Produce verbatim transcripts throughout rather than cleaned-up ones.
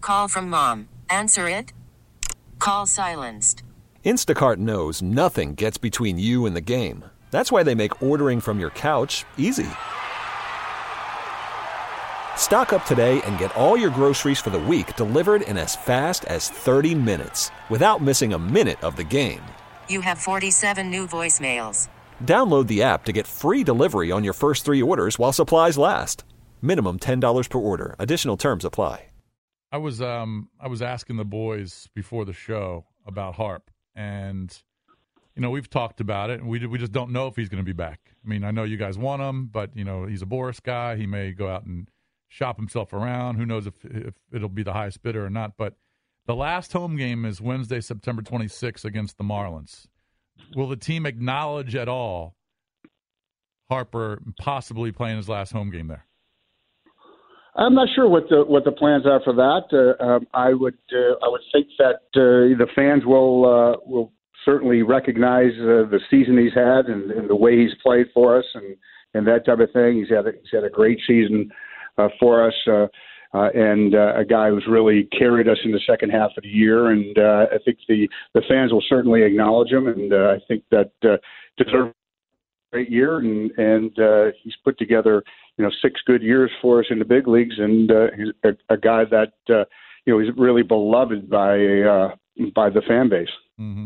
Call from mom. Answer it. Call silenced. Instacart knows nothing gets between you and the game. That's why they make ordering from your couch easy. Stock up today and get all your groceries for the week delivered in as fast as thirty minutes without missing a minute of the game. You have forty-seven new voicemails. Download the app to get free delivery on your first three orders while supplies last. Minimum ten dollars per order. Additional terms apply. I was um I was asking the boys before the show about Harp, and you know we've talked about it, and we we just don't know if he's going to be back. I mean, I know you guys want him, but you know he's a Boris guy. He may go out and shop himself around. Who knows if if it'll be the highest bidder or not? But the last home game is Wednesday, September twenty-sixth against the Marlins. Will the team acknowledge at all Harper possibly playing his last home game there? I'm not sure what the what the plans are for that. Uh, um, I would uh, I would think that uh, the fans will uh, will certainly recognize uh, the season he's had and, and the way he's played for us and, and that type of thing. He's had a, he's had a great season uh, for us uh, uh, and uh, a guy who's really carried us in the second half of the year. And uh, I think the, the fans will certainly acknowledge him. And uh, I think that uh, deserves a great year. And and uh, he's put together, you know, six good years for us in the big leagues, and uh, he's a, a guy that uh, you know is really beloved by uh, by the fan base. Mm-hmm.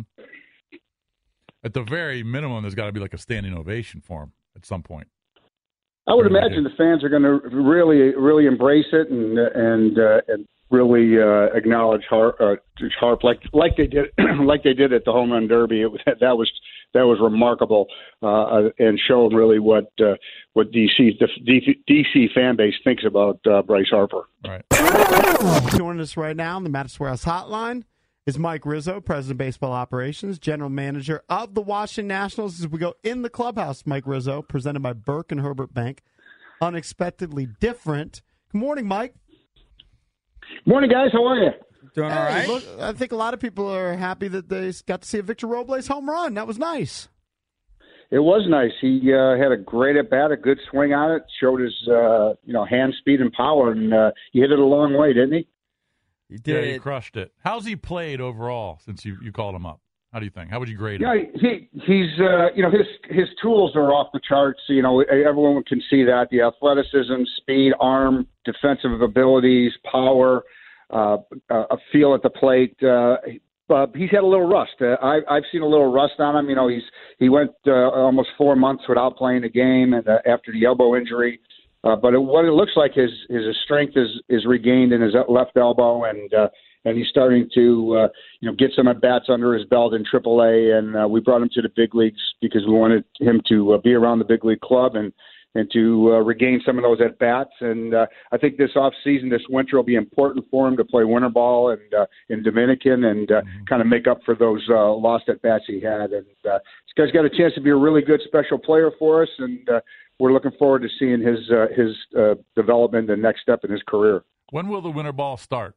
At the very minimum, there's got to be like a standing ovation for him at some point. I would imagine the fans are going to really, really embrace it and and uh, and really uh, acknowledge Harp, uh, Harp like like they did like they did at the home run derby. It was, that was that was remarkable uh, and showed really what uh, what D C the D C fan base thinks about uh, Bryce Harper. All right. Joining us right now on the Madison Warehouse Hotline is Mike Rizzo, President of Baseball Operations, General Manager of the Washington Nationals. As we go in the clubhouse, Mike Rizzo, presented by Burke and Herbert Bank. Unexpectedly different. Good morning, Mike. Morning, guys. How are you? Doing hey, all right. Look, I think a lot of people are happy that they got to see a Victor Robles home run. That was nice. It was nice. He uh, had a great at bat, a good swing on it. Showed his uh, you know hand speed and power, and uh, he hit it a long way, didn't he? He did. Yeah, he crushed it. How's he played overall since you, you called him up? How do you think? How would you grade him? Yeah, he he's uh, you know his his tools are off the charts. You know, everyone can see that the athleticism, speed, arm, defensive abilities, power, uh, a feel at the plate. Uh, Uh, he's had a little rust. Uh, I, I've seen a little rust on him. You know, he's he went uh, almost four months without playing a game, and uh, after the elbow injury. Uh, but it, what it looks like his his strength is is regained in his left elbow, and uh, and he's starting to uh, you know get some at bats under his belt in triple A. And uh, we brought him to the big leagues because we wanted him to uh, be around the big league club and. and to uh, regain some of those at-bats. And uh, I think this off-season, this winter, will be important for him to play winter ball and uh, in Dominican and uh, mm-hmm. kind of make up for those uh, lost at-bats he had. And uh, this guy's got a chance to be a really good special player for us, and uh, we're looking forward to seeing his uh, his uh, development and next step in his career. When will the winter ball start?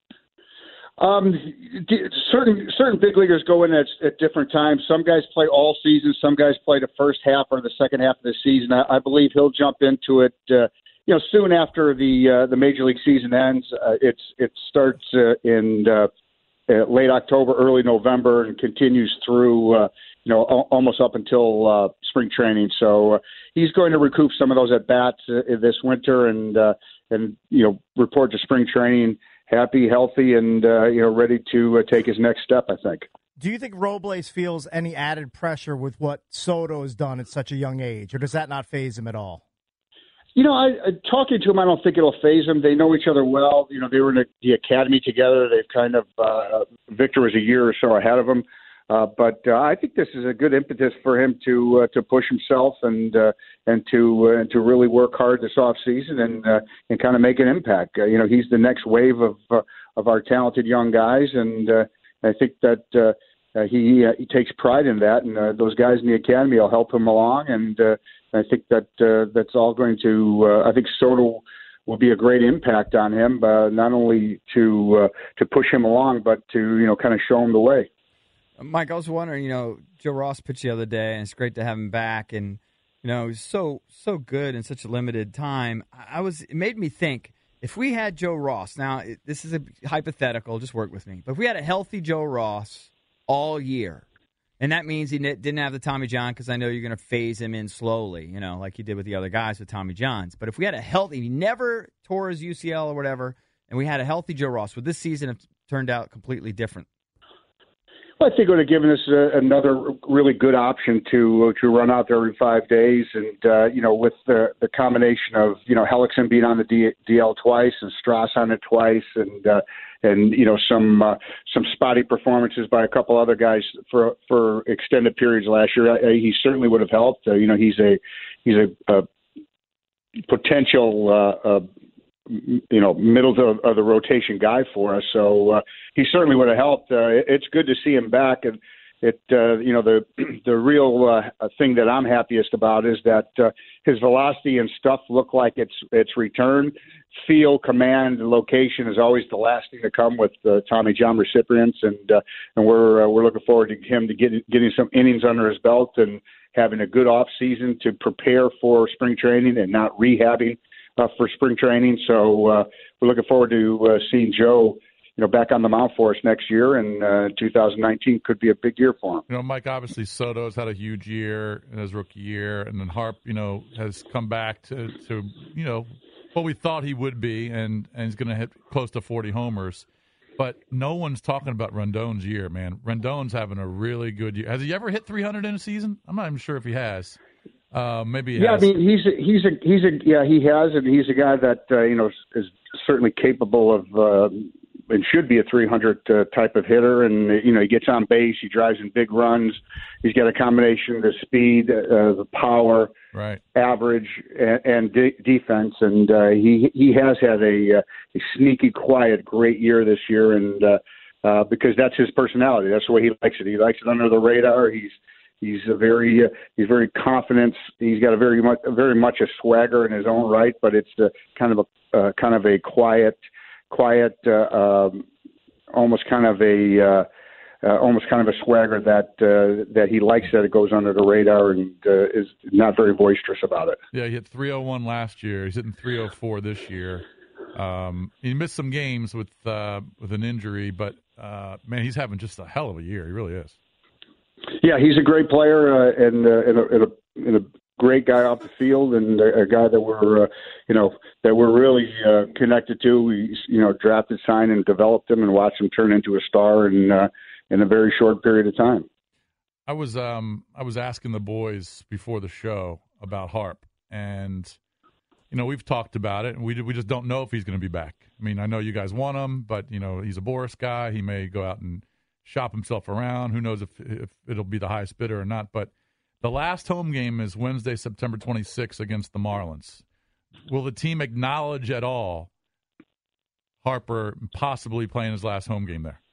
Um, certain certain big leaguers go in at, at different times. Some guys play all season. Some guys play the first half or the second half of the season. I, I believe he'll jump into it, uh, you know, soon after the uh, the major league season ends. Uh, it's it starts uh, in uh, uh, late October, early November, and continues through uh, you know al- almost up until uh, spring training. So uh, he's going to recoup some of those at bats uh, this winter, and uh, and you know report to spring training. Happy, healthy, and uh, you know, ready to uh, take his next step, I think. Do you think Robles feels any added pressure with what Soto has done at such a young age, or does that not faze him at all? You know, I, I, talking to him, I don't think it'll faze him. They know each other well. You know, they were in the, the academy together. They've kind of uh, Victor was a year or so ahead of him. Uh, but uh, I think this is a good impetus for him to uh, to push himself and uh, and to uh, and to really work hard this off season and uh, and kind of make an impact. Uh, you know, he's the next wave of uh, of our talented young guys, and uh, I think that uh, uh, he uh, he takes pride in that. And uh, those guys in the academy will help him along. And uh, I think that uh, that's all going to. Uh, I think Soto will be a great impact on him, uh, not only to uh, to push him along, but to you know kind of show him the way. Mike, I was wondering, you know, Joe Ross pitched the other day, and it's great to have him back. And, you know, he's so, so good in such a limited time. I was, it made me think, If we had Joe Ross, now it, this is a hypothetical, just work with me. But if we had a healthy Joe Ross all year, and that means he didn't have the Tommy John, because I know you're going to phase him in slowly, you know, like you did with the other guys with Tommy Johns. But if we had a healthy, he never tore his U C L or whatever, and we had a healthy Joe Ross, would this season have turned out completely different? Well, I think it would have given us a, another really good option to to run out there every five days, and uh, you know, with the, the combination of you know Hellickson being on the D, DL twice and Strauss on it twice, and uh, and you know some uh, some spotty performances by a couple other guys for for extended periods last year, uh, he certainly would have helped. Uh, you know, he's a he's a, a potential. Uh, uh, you know, middle of, of the rotation guy for us. So uh, he certainly would have helped. Uh, it, it's good to see him back. And it, uh, you know, the the real uh, thing that I'm happiest about is that uh, his velocity and stuff look like it's it's returned. Feel, command, and location is always the last thing to come with uh, Tommy John recipients, and uh, and we're uh, we're looking forward to him to get, getting some innings under his belt and having a good off season to prepare for spring training and not rehabbing Uh, for spring training. So uh, we're looking forward to uh, seeing Joe, you know, back on the mound for us next year, and uh, two thousand nineteen could be a big year for him. You know, Mike, obviously Soto's had a huge year in his rookie year, and then Harp, you know, has come back to, to you know, what we thought he would be, and, and he's going to hit close to forty homers. But no one's talking about Rendon's year, man. Rendon's having a really good year. Has he ever hit three hundred in a season? I'm not even sure if he has. Uh, maybe he yeah, has. I mean he's a, he's a he's a yeah he has, and he's a guy that uh, you know is certainly capable of uh, and should be a three hundred uh, type of hitter, and you know he gets on base, he drives in big runs, he's got a combination of the speed, uh, the power, right, average, and, and de- defense, and uh, he he has had a, a sneaky, quiet, great year this year, and uh, uh, because that's his personality, that's the way he likes it. He likes it under the radar. He's He's a very uh, he's very confident. He's got a very much very much a swagger in his own right, but it's uh, kind of a uh, kind of a quiet, quiet, uh, um, almost kind of a uh, uh, almost kind of a swagger that uh, that he likes, that it goes under the radar, and uh, is not very boisterous about it. Yeah, he hit three oh one last year. He's hitting three oh four this year. Um, he missed some games with uh, with an injury, but uh, man, he's having just a hell of a year. He really is. Yeah, he's a great player, uh, and, uh, and, a, and, a, and a great guy off the field, and a, a guy that we're, uh, you know, that we're really uh, connected to. We, you know, drafted, signed, and developed him, and watched him turn into a star in uh, in a very short period of time. I was um I was asking the boys before the show about Harp, and you know we've talked about it, and we we just don't know if he's going to be back. I mean, I know you guys want him, but you know he's a Boris guy. He may go out and shop himself around. Who knows if, if it'll be the highest bidder or not. But the last home game is Wednesday, September twenty-sixth against the Marlins. Will the team acknowledge at all Harper possibly playing his last home game there?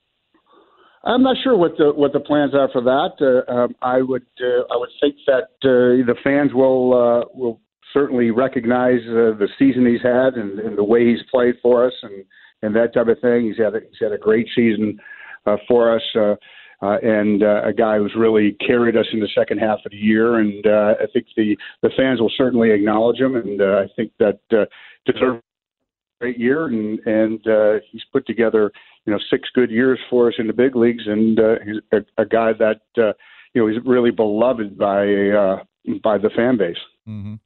I'm not sure what the what the plans are for that. Uh, um, I would uh, I would think that uh, the fans will uh, will certainly recognize uh, the season he's had, and, and the way he's played for us, and, and that type of thing. He's had a, he's had a great season Uh, for us, uh, uh, and uh, a guy who's really carried us in the second half of the year, and uh, I think the, the fans will certainly acknowledge him, and uh, I think that uh, deserves a great year, and, and uh, he's put together, you know, six good years for us in the big leagues, and uh, he's a, a guy that uh, you know is really beloved by uh, by the fan base. Mm-hmm.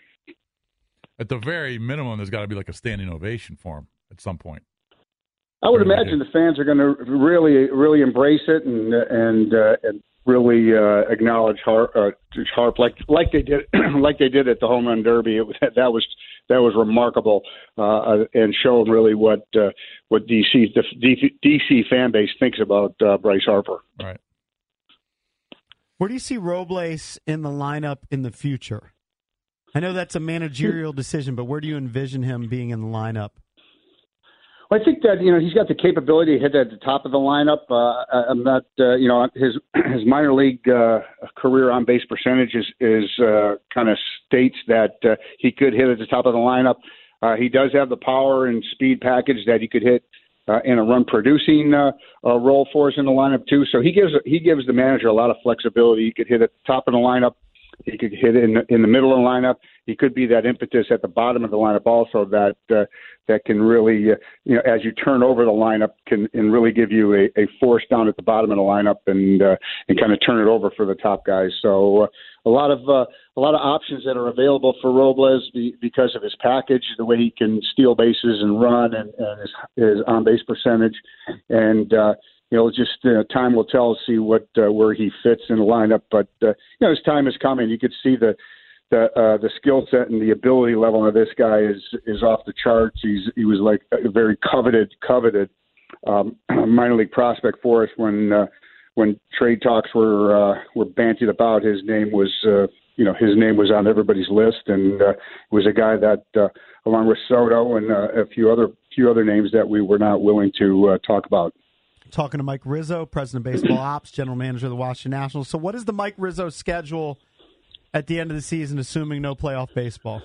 At the very minimum, there's got to be like a standing ovation for him at some point. I would imagine the fans are going to really, really embrace it, and and uh, and really uh, acknowledge Harp, uh, Harp like like they did like they did at the home run derby. It was, that was that was remarkable, uh, and showed really what uh, what D C the D C fan base thinks about uh, Bryce Harper. Right. Where do you see Robles in the lineup in the future? I know that's a managerial decision, but where do you envision him being in the lineup? Well, I think that, you know, he's got the capability to hit at the top of the lineup. Uh, I'm not, uh, you know, his his minor league uh, career on base percentage is, is uh, kind of states that uh, he could hit at the top of the lineup. Uh, he does have the power and speed package that he could hit uh, in a run producing uh, uh, role for us in the lineup too. So he gives he gives the manager a lot of flexibility. He could hit at the top of the lineup. He could hit it in the, in the middle of the lineup. He could be that impetus at the bottom of the lineup also that uh, that can really, uh, you know, as you turn over the lineup, can and really give you a, a force down at the bottom of the lineup and uh, and kind of turn it over for the top guys. So uh, a lot of uh, a lot of options that are available for Robles because of his package, the way he can steal bases and run, and, and his, his on base percentage, and. Uh, You know, just uh, time will tell to see what uh, where he fits in the lineup. But uh, you know, his time is coming. You could see the the uh, the skill set and the ability level of this guy is is off the charts. He's he was like a very coveted coveted um, minor league prospect for us when uh, when trade talks were uh, were bantied about. His name was uh, you know his name was on everybody's list, and uh, was a guy that uh, along with Soto and uh, a few other few other names that we were not willing to uh, talk about. Talking to Mike Rizzo, President of Baseball Ops, General Manager of the Washington Nationals. So what is the Mike Rizzo schedule at the end of the season, assuming no playoff baseball?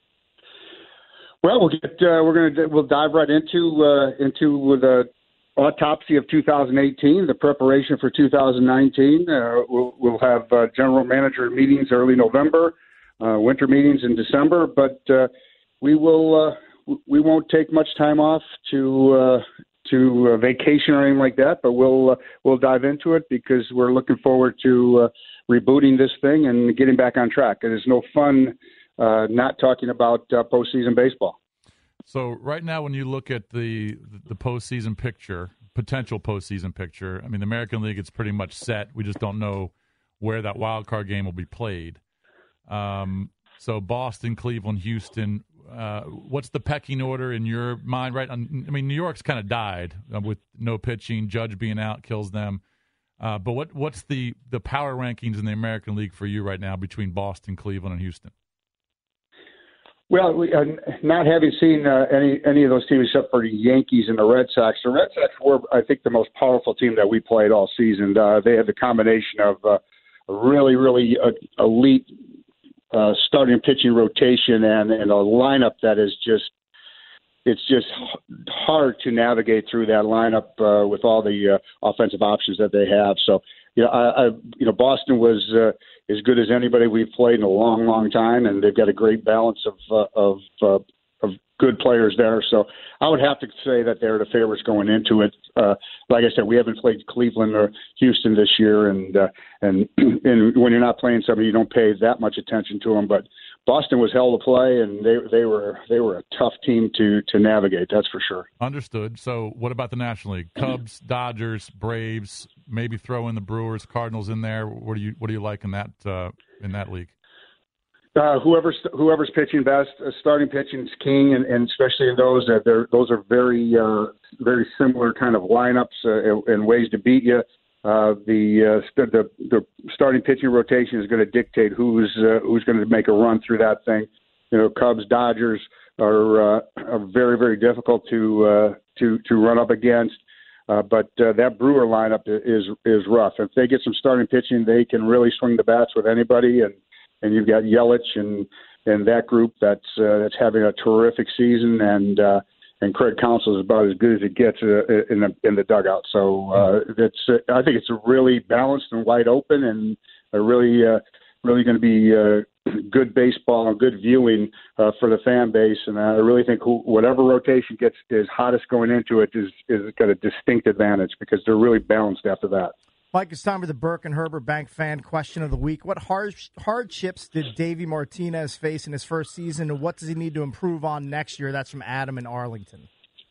Well, we'll get uh, we're going to we'll dive right into uh, into the autopsy of two thousand eighteen, the preparation for two thousand nineteen. Uh, we'll we'll have uh, general manager meetings early November, uh, winter meetings in December, but uh, we will uh, we won't take much time off to. Uh, to uh, vacation or anything like that, but we'll uh, we'll dive into it because we're looking forward to uh, rebooting this thing and getting back on track. It is no fun uh, not talking about uh, postseason baseball. So right now, when you look at the the postseason picture, potential postseason picture, I mean, the American League is pretty much set. We just don't know where that wild card game will be played. Um, so Boston, Cleveland, Houston. Uh, what's the pecking order in your mind, right? I mean, New York's kind of died uh, with no pitching. Judge being out kills them. Uh, but what what's the, the power rankings in the American League for you right now between Boston, Cleveland, and Houston? Well, we, uh, not having seen uh, any any of those teams except for the Yankees and the Red Sox, the Red Sox were, I think, the most powerful team that we played all season. Uh, they had the combination of uh, a really, really uh, elite Uh, starting pitching rotation and, and a lineup that is just it's just hard to navigate through that lineup uh, with all the uh, offensive options that they have. So you know, I, I you know Boston was uh, as good as anybody we've played in a long, long time, and they've got a great balance of uh, of uh, of good players there. So I would have to say that they're the favorites going into it. Uh, like I said, we haven't played Cleveland or Houston this year, and uh, and and when you're not playing somebody, you don't pay that much attention to them. But Boston was hell to play, and they they were they were a tough team to to navigate. That's for sure. Understood. So what about the National League? Cubs, Dodgers, Braves. Maybe throw in the Brewers, Cardinals in there. What do you what do you like in that uh, in that league? Uh, whoever's whoever's pitching best, uh, starting pitching is king, and, and especially in those that they're those are very uh, very similar kind of lineups uh, and, and ways to beat you. Uh, the, uh, the the starting pitching rotation is going to dictate who's uh, who's going to make a run through that thing. You know, Cubs, Dodgers are, uh, are very very difficult to uh, to to run up against. Uh, but uh, that Brewer lineup is is rough. If they get some starting pitching, they can really swing the bats with anybody. And And you've got Yelich and, and that group that's uh, that's having a terrific season, and uh, and Craig Counsell is about as good as it gets uh, in the in the dugout. So uh, it's uh, I think it's a really balanced and wide open, and a really uh, really going to be uh, good baseball and good viewing uh, for the fan base. And I really think who, whatever rotation gets is hottest going into it is is got a distinct advantage because they're really balanced after that. Mike, it's time for the Burke and Herbert Bank fan question of the week. What hard, hardships did Davey Martinez face in his first season, and what does he need to improve on next year? That's from Adam in Arlington.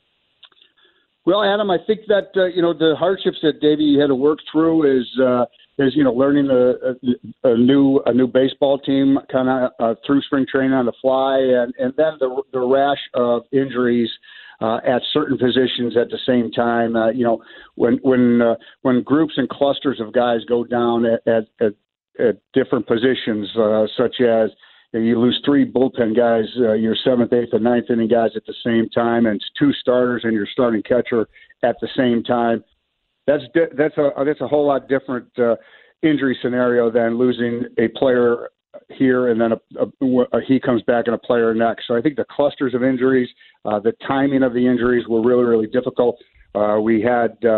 Well, Adam, I think that uh, you know the hardships that Davey had to work through is uh, is you know learning a, a, a new a new baseball team kind of uh, through spring training on the fly, and and then the the rash of injuries. Uh, at certain positions at the same time, uh, you know, when when uh, when groups and clusters of guys go down at at, at, at different positions, uh, such as you, know, you lose three bullpen guys, uh, your seventh, eighth, and ninth inning guys at the same time, and it's two starters and your starting catcher at the same time. That's di- that's a that's a whole lot different uh, injury scenario than losing a player here and then a, a, a, he comes back and a player next. So I think the clusters of injuries, uh, the timing of the injuries were really, really difficult. Uh, we had uh,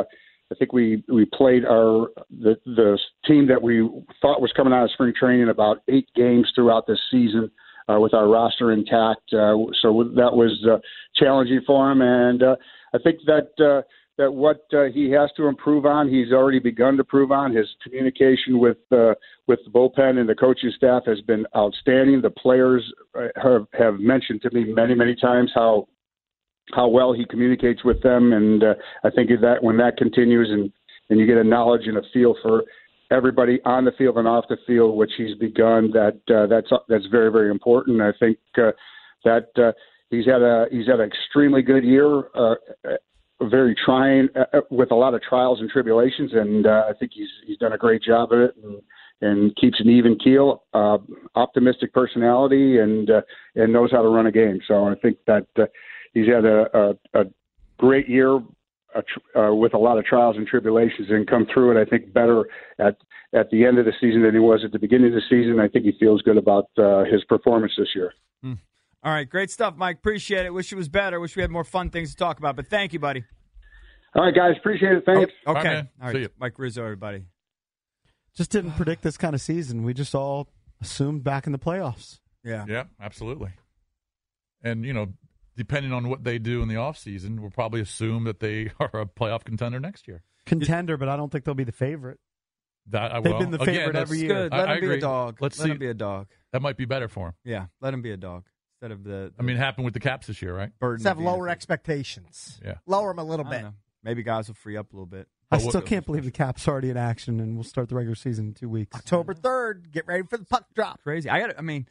I think we, we played our the the team that we thought was coming out of spring training about eight games throughout this season uh, with our roster intact. Uh, so that was uh, challenging for him, and uh, I think that uh, that what uh, he has to improve on, he's already begun to prove on. His communication with uh, with the bullpen and the coaching staff has been outstanding. The players have, have mentioned to me many many times how. how well he communicates with them, and uh, I think that when that continues and, and you get a knowledge and a feel for everybody on the field and off the field, which he's begun, that uh, that's that's very very important. I think uh, that uh, he's had a he's had an extremely good year, uh, very trying uh, with a lot of trials and tribulations, and uh, I think he's he's done a great job of it. And, and keeps an even keel, uh, optimistic personality, and uh, and knows how to run a game. So I think that uh, he's had a, a, a great year uh, with a lot of trials and tribulations, and come through it, I think, better at at the end of the season than he was at the beginning of the season. I think he feels good about uh, his performance this year. Hmm. All right, great stuff, Mike. Appreciate it. Wish it was better. Wish we had more fun things to talk about, but thank you, buddy. All right, guys. Appreciate it. Thanks. Oh, okay. All right, All right. See you. Mike Rizzo, everybody. Just didn't predict this kind of season. We just all assumed back in the playoffs. Yeah. Yeah, absolutely. And, you know, depending on what they do in the offseason, we'll probably assume that they are a playoff contender next year. Contender, but I don't think they'll be the favorite. That, They've well, been the again, favorite that's every year. Good. I- Let I him be agree. a dog. Let's Let see. him be a dog. That might be better for him. Yeah, let him be a dog instead of the. I mean, it happened with the Caps this year, right? burden. Let's have of being a lower dog. expectations. Yeah. Lower them a little I bit. don't know. Maybe guys will free up a little bit. I But what- still can't believe the Cap's already in action, and we'll start the regular season in two weeks. October third, get ready for the puck drop. Crazy. I got. I mean,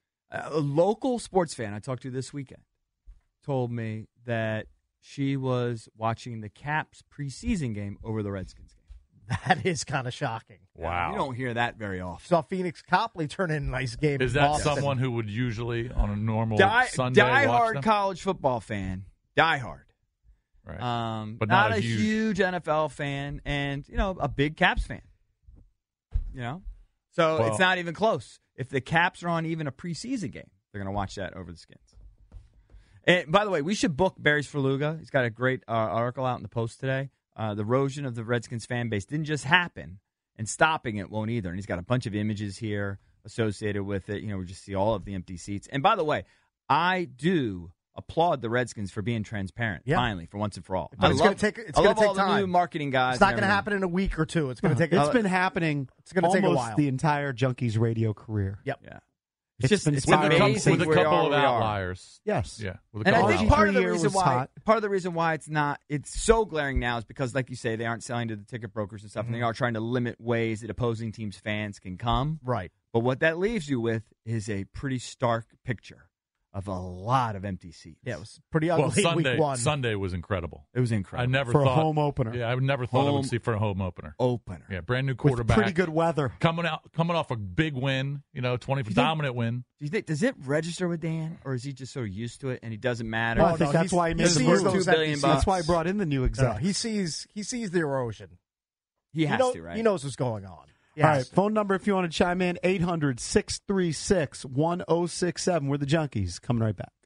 a local sports fan I talked to this weekend told me that she was watching the Caps preseason game over the Redskins game. That is kind of shocking. Wow. You don't hear that very often. Saw Phoenix Copley turn in a nice game. Is in that Boston. someone who would usually, on a normal Die, Sunday, watch diehard them? college football fan. Diehard. Right. Um, But not, not a a huge- huge N F L fan, and you know, a big Caps fan. You know, so Well- it's not even close. If the Caps are on even a preseason game, they're going to watch that over the Skins. And by the way, we should book Barry's Faluga. He's got a great uh, article out in the Post today. Uh, the erosion of the Redskins fan base didn't just happen, and stopping it won't either. And he's got a bunch of images here associated with it. You know, we just see all of the empty seats. And by the way, I do applaud the Redskins for being transparent. Yeah. Finally, for once and for all. But I it's love, gonna take- it's I gonna love take all the time. new marketing guys. It's not and going to everything. happen in a week or two. It's going to take. It's a, been happening It's gonna take a almost while. the entire Junkies radio career. Yep. Yeah. It's It's just been it's with, a spiraling couple, amazing with a where we couple are of where we are. outliers. Yes. Yeah. With a And I couple think of part of the year reason was why hot. part of the reason why it's not it's so glaring now is because, like you say, they aren't selling to the ticket brokers and stuff, Mm-hmm. and they are trying to limit ways that opposing teams' fans can come. Right. But what that leaves you with is a pretty stark picture of a lot of empty seats. Yeah, it was pretty ugly Well, Sunday, week one. Sunday was incredible. It was I incredible. never For a thought, home opener. Yeah, I never thought I Home would see for a home opener. opener. Yeah, brand new With quarterback. pretty good weather. Coming out, coming off a big win, you know, twenty think- dominant win. Do you think does it register with Dan, or is he just so used to it and he doesn't matter? Well, I Oh, think no, that's he's- why he he made the sees move. those Two billion empty bucks. That's why I brought in the new No, exec. he sees he sees the erosion. he has he know- to, right? He knows what's going on. He All has right, to. phone number if you want to chime in, eight hundred, six three six, one oh six seven. We're the Junkies. Coming right back.